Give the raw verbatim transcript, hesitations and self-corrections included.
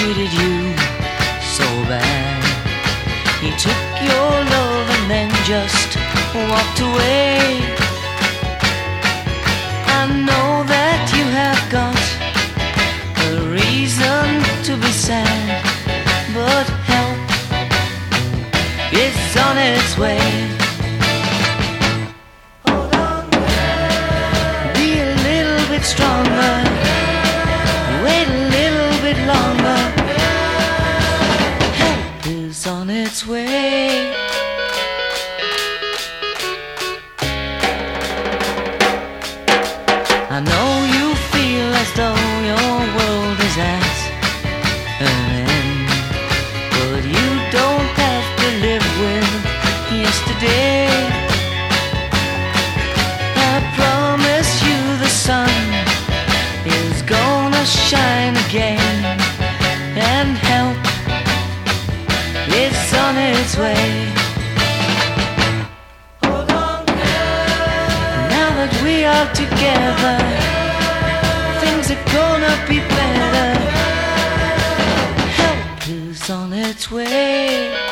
treated you so bad. He took your love and then just walked away. I know that you have got a reason to be sad, but help is on its way. Hold on, be a little bit stronger, wait a little bit longer. Help is on its way. I know you feel as though your world is at an end, but you don't have to live with yesterday. I promise you the sun is gonna shine again, and help is on its way. Hold on. Now that we are together, things are gonna be better. Help is on its way.